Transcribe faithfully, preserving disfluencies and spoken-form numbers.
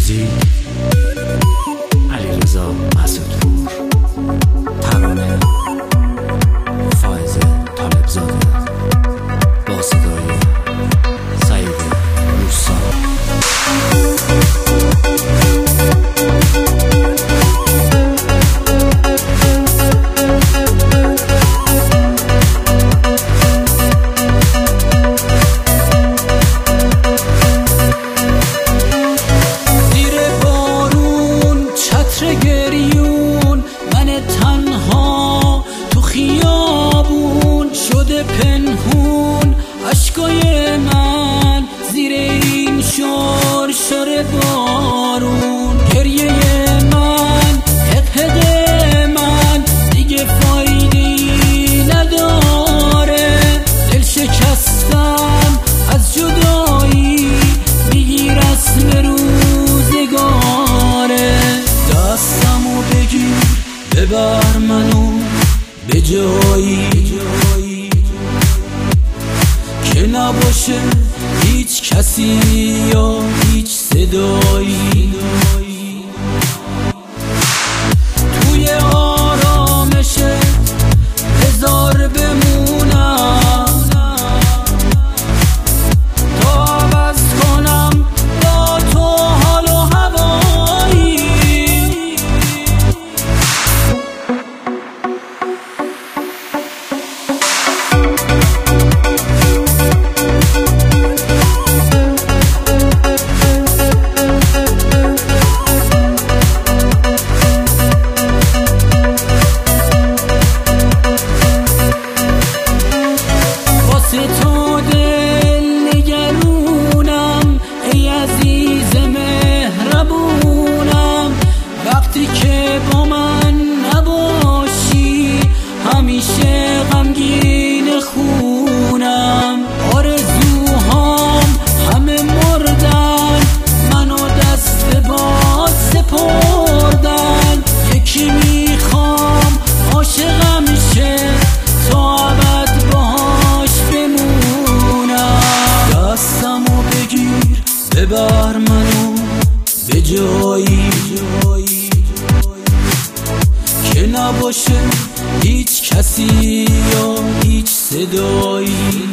موزیک علیرضا مسعودپور، ترانه فائز طالبزاده با صدای سعید موسی. تنها تو خیابون شده پنهون، اشکای من زیر این شرشر بارون، گریه من حقحق من دیگه فایده‌ای نداره، دل شکستم از جدایی میگی رسم روزگاره، دستمو بگیر ببر منو به جایی که نباشه هیچ کسی یا هیچ صدایی، توی آرامش بذار بمونم تا عوض کنم با تو حال و هوایی. تو دل نگرونم ای عزیز مهربونم، وقتی که با من نباشی همیشه غمگین خونم، آرزوهام همه مردن منو دست باد سپردن، یکی میخوام عاشقم شه تا ابد باهاش بمونم، دستمو بگیر ببر منو به جایی که نباشه هیچ کسی یا هیچ صدایی.